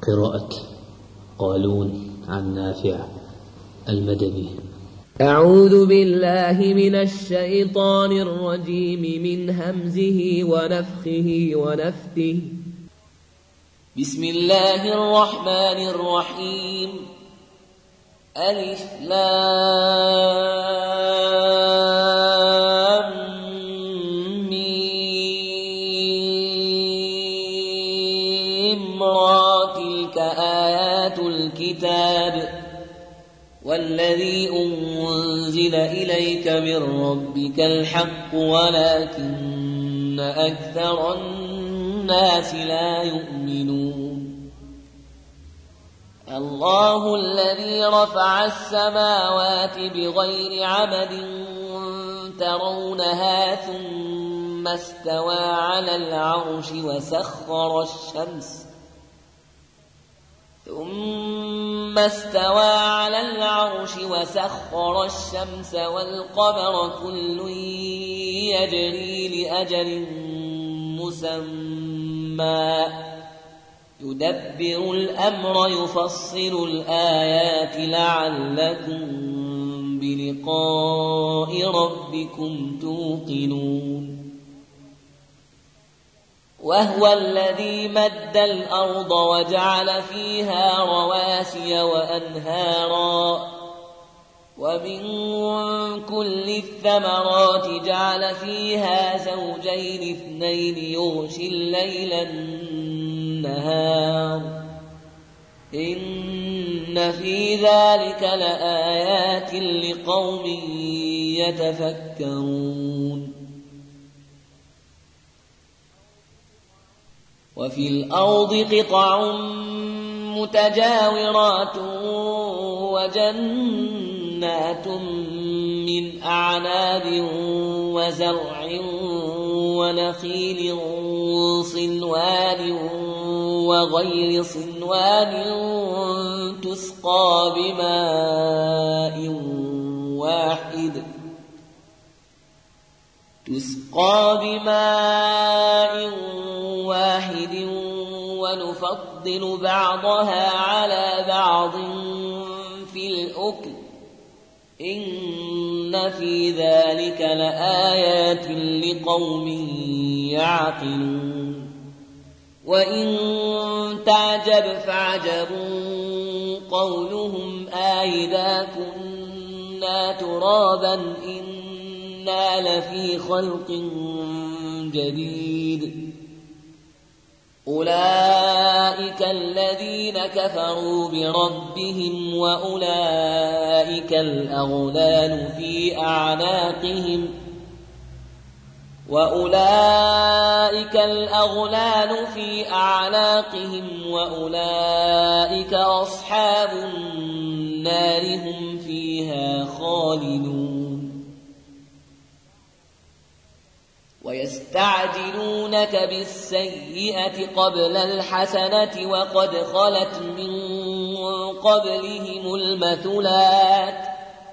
قراءة قالون عن نافع المدني. أعوذ بالله من الشيطان الرجيم من همزه ونفخه ونفثه. بسم الله الرحمن الرحيم. ألف لام ميم را تلك آيات الكتاب والذي أنزل إليك من ربك الحق ولكن أكثر الناس لا يؤمنون. الله الذي رفع السماوات بغير عمد ترونها ثم استوى على العرش وسخر الشمس والقمر كل يجري لأجل مسمى يدبر الأمر يفصل الآيات لعلكم بلقاء ربكم توقنون. وهو الذي مد الأرض وجعل فيها رواسي وأنهارا ومن كل الثمرات جعل فيها زوجين اثنين يغشي الليل النهار إن في ذلك لآيات لقوم يتفكرون. وفي الأرض قطع متجاورات وجنات من أعناب وزرع ونخيل صنوان وغير صنوان تسقى بماء واحد ونفضل بعضها على بعض في الأكل إن في ذلك لآيات لقوم يعقلون. وإن تعجب فعجب قولهم أإذا كنا ترابا إنا لفي خلق جديد. أولئك الذين كفروا بربهم وأولئك الأغلال في أعناقهم وأولئك أصحاب النار هم فيها خالدون. ويستعجلونك بالسيئة قبل الحسنة وقد خلت من قبلهم المثلات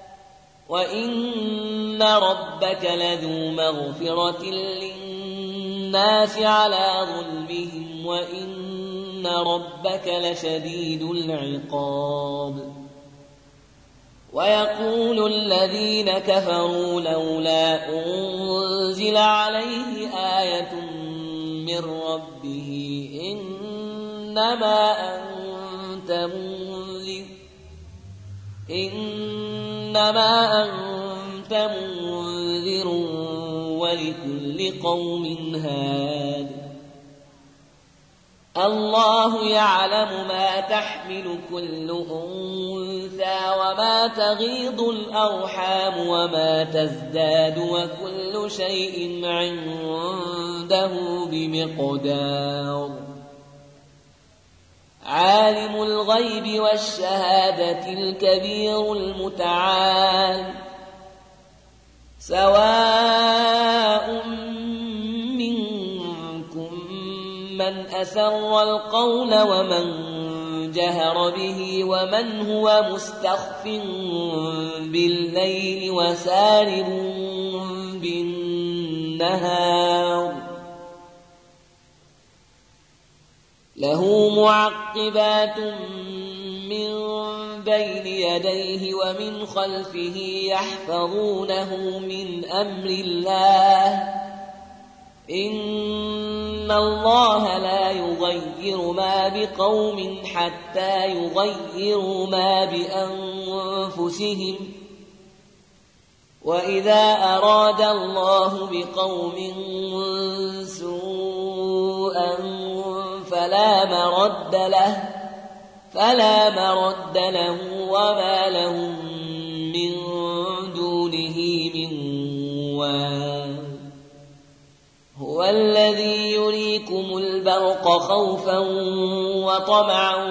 وإن ربك لذو مغفرة للناس على ظلمهم وإن ربك لشديد العقاب. ويقول الذين كفروا لولا أنزل عليه آية من ربه إنما أنت منذر ولكل قوم هاد. الله يعلم ما تحمل كل أنثى وما تغيض الأرحام وما تزداد وكل شيء عنده بمقدار. عالم الغيب والشهادة الكبير المتعال. سواء من أسر القول ومن جهر به ومن هو مستخف بالليل وسارب بالنهار له معقبات من بين يديه ومن خلفه يحفظونه من أمر الله إن الله لا يغير ما بقوم حتى يغيروا ما بأنفسهم وإذا أراد الله بقوم سوءا فلا مرد له وما لهم من دونه من وال هو الذي يريكم البرق خوفا وطمعا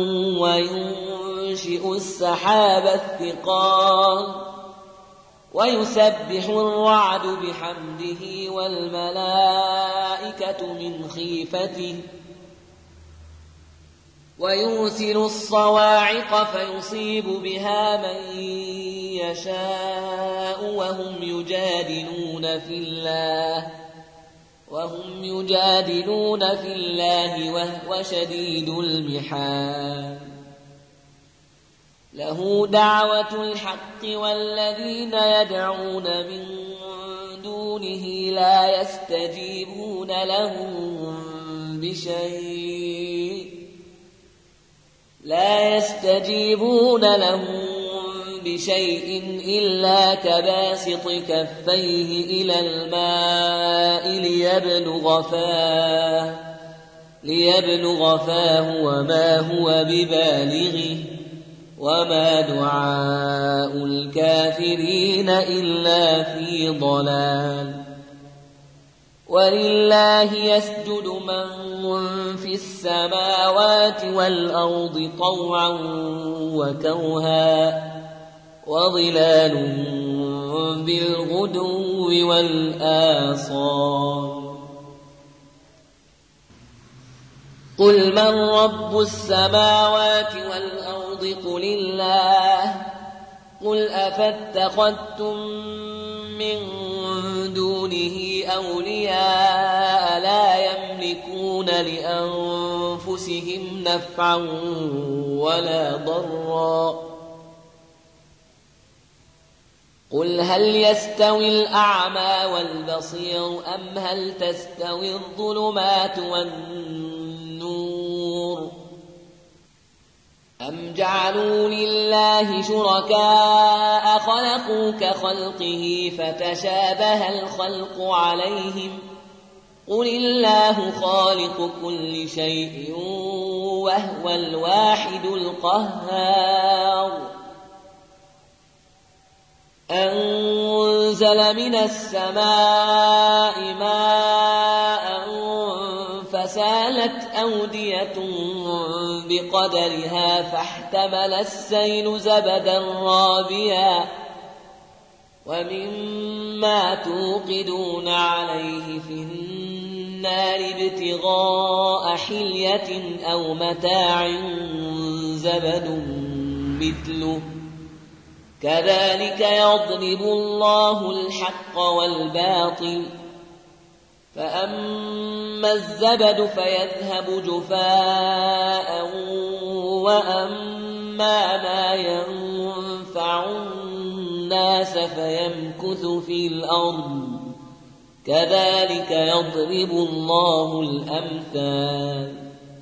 وينشئ السحاب الثقال ويسبح الرعد بحمده والملائكة من خيفته ويرسل الصواعق فيصيب بها من يشاء وهم يجادلون في الله وهو شديد المحال له دعوة الحق والذين يدعون من دونه لا يستجيبون لهم بشيء إلا كباسط كفيه إلى الماء ليبلغ فاه وما هو ببالغه وما دعاء الكافرين إلا في ضلال ولله يسجد من في السماوات والأرض طوعا وكرها وظلال بالغدو والآصال قل من رب السماوات والأرض قل الله قل أفاتخذتم من دونه أولياء لا يملكون لأنفسهم نفعا ولا ضرا قل هل يستوي الأعمى والبصير أم هل تستوي الظلمات والنور أم جعلوا لله شركاء خلقوا كخلقه فتشابه الخلق عليهم قل الله خالق كل شيء وهو الواحد القهار أنزل من السماء ماء فسالت أودية بقدرها فاحتمل السيل زبدا رابيا ومما توقدون عليه في النار ابتغاء حلية أو متاع زبد مثله كذلك يضرب الله الحق والباطل فأما الزبد فيذهب جفاء وأما ما ينفع الناس فيمكث في الأرض كذلك يضرب الله الأمثال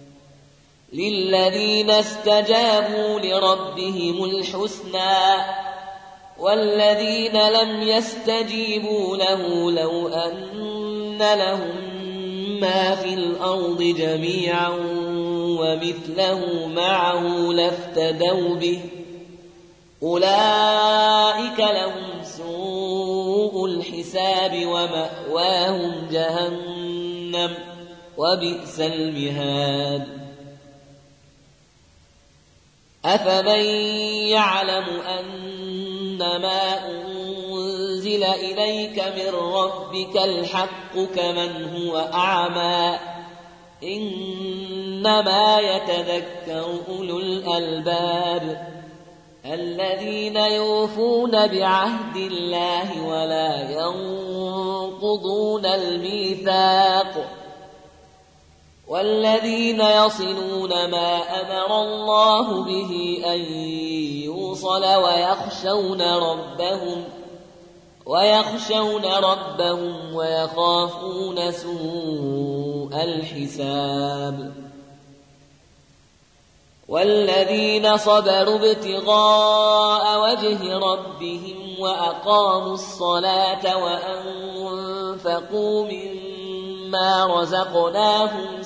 للذين استجابوا لربهم الحسنى والذين لم يستجيبوا له لو أن لهم ما في الأرض جميعا ومثله معه لافتدوا به أولئك لهم سوء الحساب ومأواهم جهنم وبئس المهاد أفمن يعلم أنما أنزل إليك من ربك الحق كمن هو أعمى إنما يتذكر أولو الألباب الذين يوفون بعهد الله ولا ينقضون الميثاق والذين يصلون ما أمر الله به أن يوصل ويخشون ربهم ويخافون سوء الحساب والذين صبروا ابتغاء وجه ربهم وأقاموا الصلاة وأنفقوا مما رزقناهم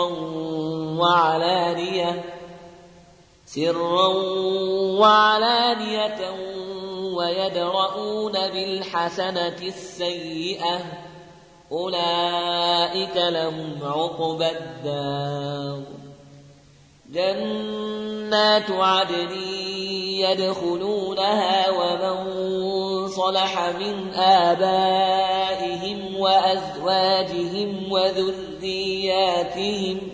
سرا وعلانية ويدرؤون بالحسنة السيئة أولئك لهم عقبى الدار جنات عدن يدخلونها ومن صلح من آبائهم وأزواجهم وذرياتهم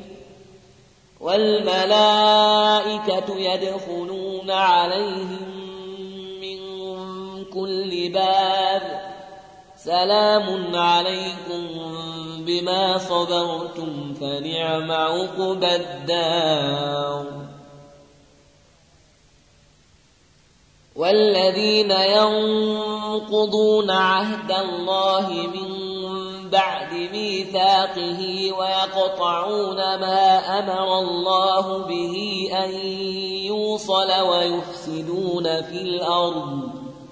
والملائكة يدخلون عليهم من كل باب سلام عليكم بما صبرتم فنعم عقبى الدار والذين ينقضون عهد الله من بعد ميثاقه ويقطعون ما أمر الله به أن يوصل ويفسدون في الأرض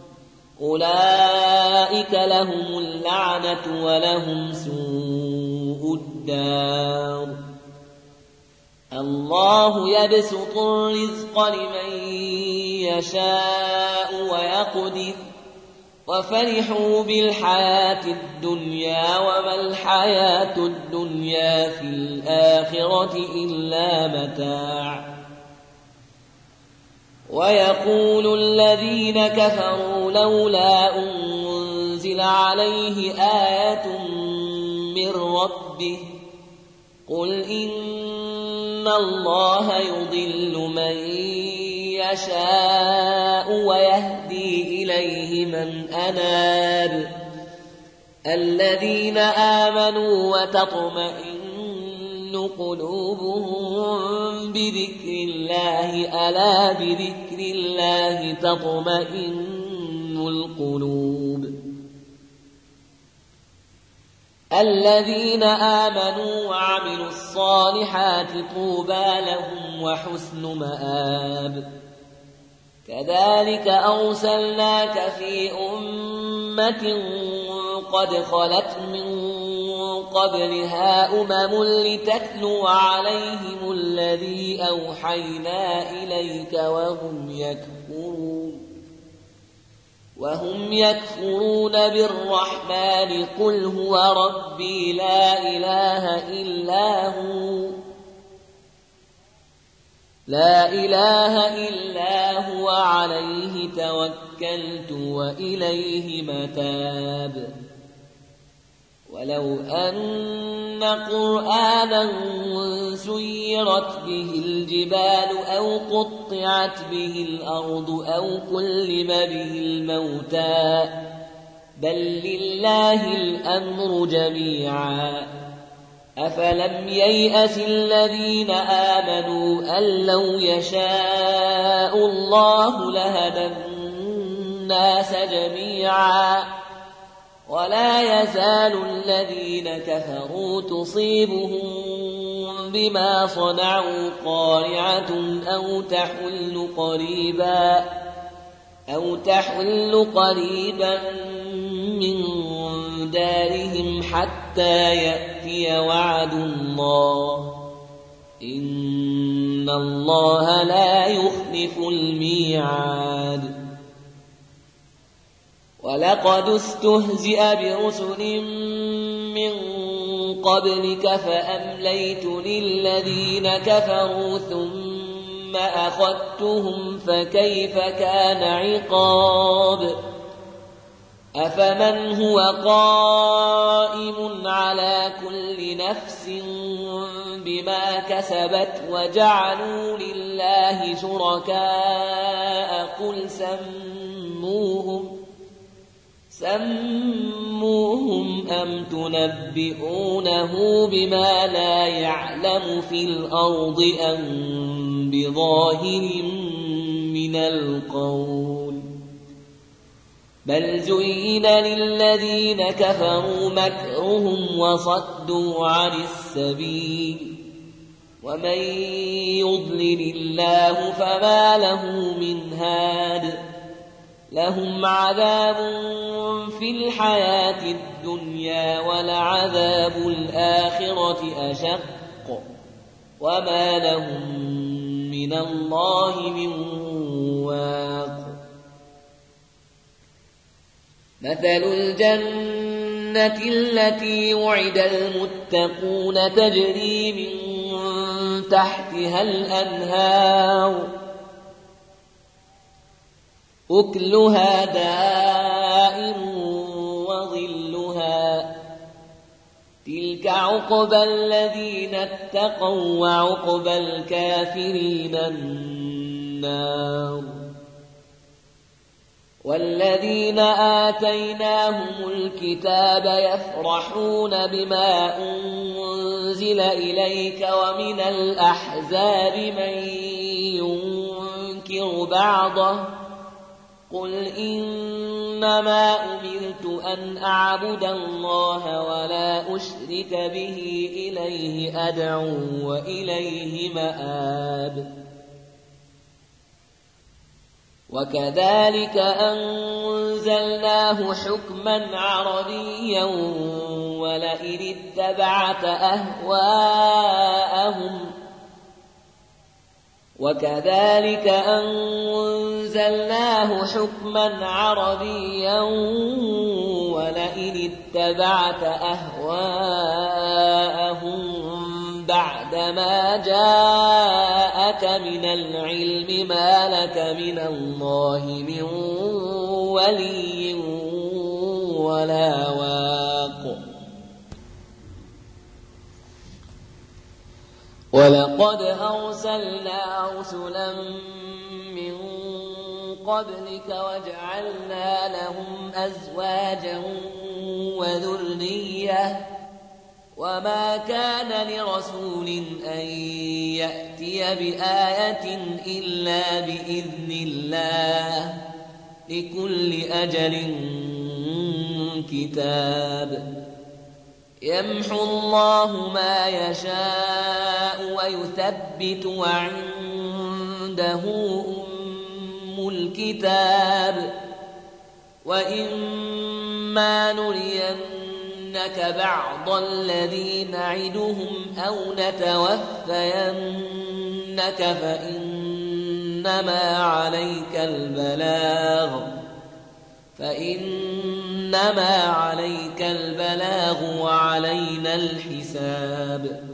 أولئك لهم اللعنة ولهم سوء الدار الله يبسط الرزق لمن يشاء ويقدر وفرحوا بالحياة الدنيا وما الحياة الدنيا في الآخرة إلا متاع ويقول الذين كفروا لولا أنزل عليه آية من ربه قل إن الله يضل من يشاء ويهدي إليه من أناب الذين آمنوا وتطمئن قلوبهم بذكر الله ألا بذكر الله تطمئن القلوب الذين آمنوا وعملوا الصالحات طوبى لهم وحسن مآب كذلك أرسلناك في أمة قد خلت من قبلها أمم لتتلو عليهم الذي أوحينا إليك وهم يكفرون بالرحمن قل هو ربي لا إله إلا هو عليه توكلت وإليه متاب ولو أن قرآنا سيرت به الجبال أو قطعت به الأرض أو كلم به الموتى بل لله الأمر جميعا أفلم ييأس الذين آمنوا أن لو يشاء الله لهدى الناس جميعا ولا يزال الذين كفروا تصيبهم بما صنعوا قارعة أو تحل قريبا من دارهم حتى يأتي وعد الله إن الله لا يخلف الميعاد ولقد استهزئ برسل من قبلك فأمليت للذين كفروا ثم أخذتهم فكيف كان عقاب أفمن هو قائم على كل نفس بما كسبت وجعلوا لله شركاء قل سموهم أم تنبئونه بما لا يعلم في الأرض أم بظاهر من القول بل زين للذين كفروا مكرهم وصدوا عن السبيل ومن يضلل الله فما له من هاد لهم عذاب في الحياة الدنيا ولعذاب الآخرة أشق وما لهم من الله من واق مثل الجنة التي وعد المتقون تجري من تحتها الأنهار أكلها دائم وظلها تلك عقبى الذين اتقوا وعقبى الكافرين النار والذين آتيناهم الكتاب يفرحون بما أنزل إليك ومن الأحزاب من ينكر بعضه قل إنما أمرت أن أعبد الله ولا أشرك به إليه أدعو وإليه مآب وكذلك أنزلناه حكما عربيا ولئن اتبعت أهواءهم بعدما جاءك من العلم ما لك من الله من ولي ولا واق ولقد أرسلنا رسلا من قبلك وجعلنا لهم أزواجا وذرية وما كان لرسول أن يأتي بآية إلا بإذن الله لكل أجل كتاب يمحو الله ما يشاء ويثبت وعنده أم الكتاب وإما نرينك بعض الذي نعدهم أو نتوفينك فإنما عليك البلاغ وعلينا الحساب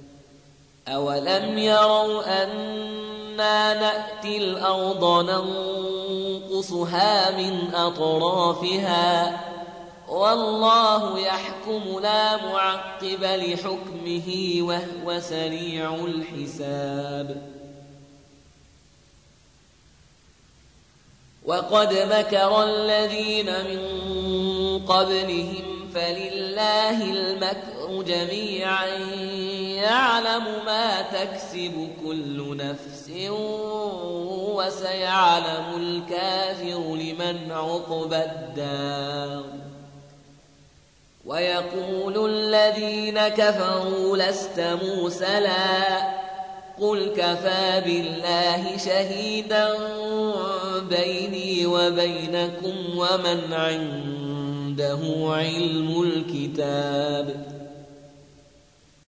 أولم يروا أنا نأتي الأرض ننقصها من أطرافها والله يحكم لا معقب لحكمه وهو سريع الحساب وقد مكر الذين من قبلهم فلله المكر جميعا يعلم ما تكسب كل نفس وسيعلم الكافر لمن عقبى الدار ويقول الذين كفروا لست مرسلا قل كفى بالله شهيدا بيني وبينكم ومن عنده علم الكتاب